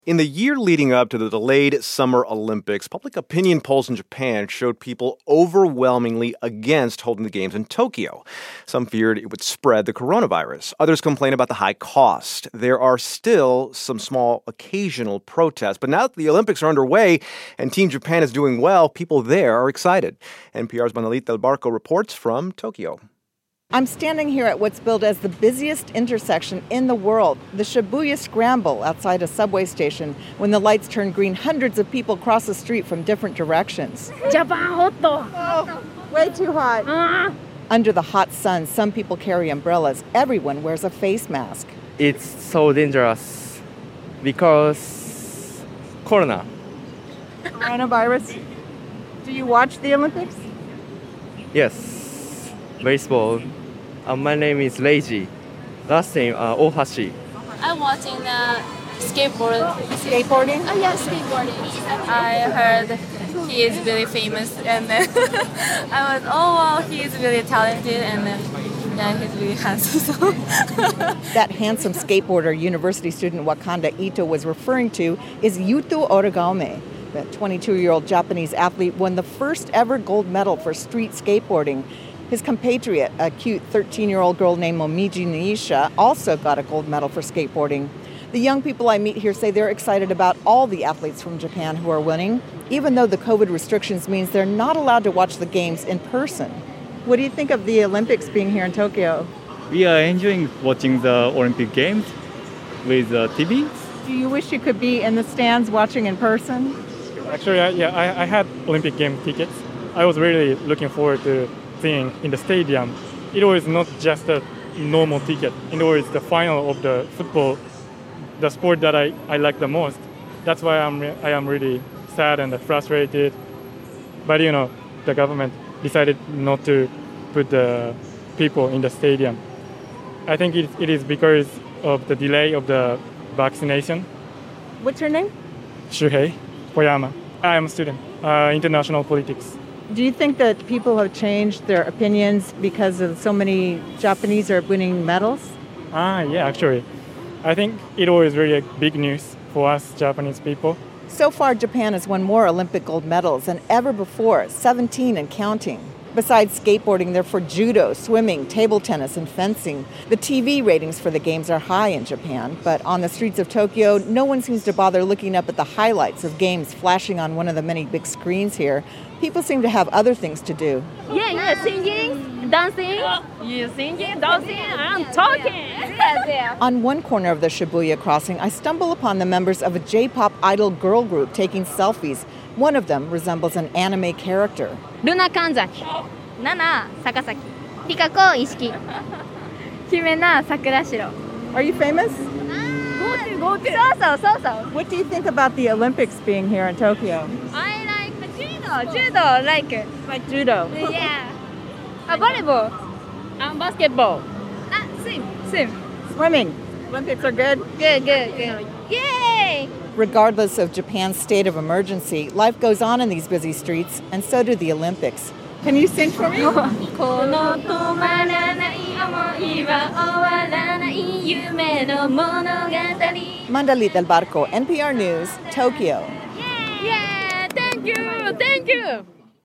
In the year leading up to the delayed Summer Olympics, public opinion polls in Japan showed people overwhelmingly against holding the Games in Tokyo. Some feared it would spread the coronavirus. Others complained about the high cost. There are still some small occasional protests, but now that the Olympics are underway and Team Japan is doing well, people there are excited. NPR's Manolita Del Barco reports from Tokyo. I'm standing here at what's billed as the busiest intersection in the world, the Shibuya Scramble outside a subway station. When the lights turn green, hundreds of people cross the street from different directions. Japan hot. Oh, way too hot. Under the hot sun, some people carry umbrellas. Everyone wears a face mask. It's so dangerous because Coronavirus. Do you watch the Olympics? Yes, baseball. My name is Reiji. Last name Ohashi. I'm watching the skateboarding. Skateboarding? Oh yeah, skateboarding. I heard he is really famous, and then I was, oh wow, he is really talented, and then yeah, he's really handsome. So. That handsome skateboarder university student Wakanda Ito was referring to is Yuto Origame. The 22-year-old Japanese athlete won the first ever gold medal for street skateboarding. His compatriot, a cute 13-year-old girl named Momiji Niisha, also got a gold medal for skateboarding. The young people I meet here say they're excited about all the athletes from Japan who are winning, even though the COVID restrictions means they're not allowed to watch the games in person. What do you think of the Olympics being here in Tokyo? We are enjoying watching the Olympic Games with TV. Do you wish you could be in the stands watching in person? Actually, I had Olympic game tickets. I was really looking forward to seeing in the stadium. It was not just a normal ticket. It was the final of the football, the sport that I like the most. That's why I am really sad and frustrated. But the government decided not to put the people in the stadium. I think it is because of the delay of the vaccination. What's your name? Shuhei Koyama. I am a student, international politics. Do you think that people have changed their opinions because of so many Japanese are winning medals? Yeah, actually. I think it was really big news for us Japanese people. So far, Japan has won more Olympic gold medals than ever before, 17 and counting. Besides skateboarding, they're for judo, swimming, table tennis, and fencing. The TV ratings for the games are high in Japan, but on the streets of Tokyo, no one seems to bother looking up at the highlights of games flashing on one of the many big screens here. People seem to have other things to do. Yeah, singing, dancing. You singing, dancing, I'm talking. Yeah. On one corner of the Shibuya crossing, I stumble upon the members of a J-pop idol girl group taking selfies. One of them resembles an anime character. Luna Kanzaki. Nana Sakasaki. Hikako Ishiki. Himena Sakurashiro. Are you famous? So. What do you think about the Olympics being here in Tokyo? I like judo, Like judo? Yeah. Volleyball. Basketball. Swim. Swimming. Olympics are good? Good. Yay! Regardless of Japan's state of emergency, life goes on in these busy streets, and so do the Olympics. Can you sing for me? Manolita Del Barco, NPR News, Tokyo. Yeah, thank you.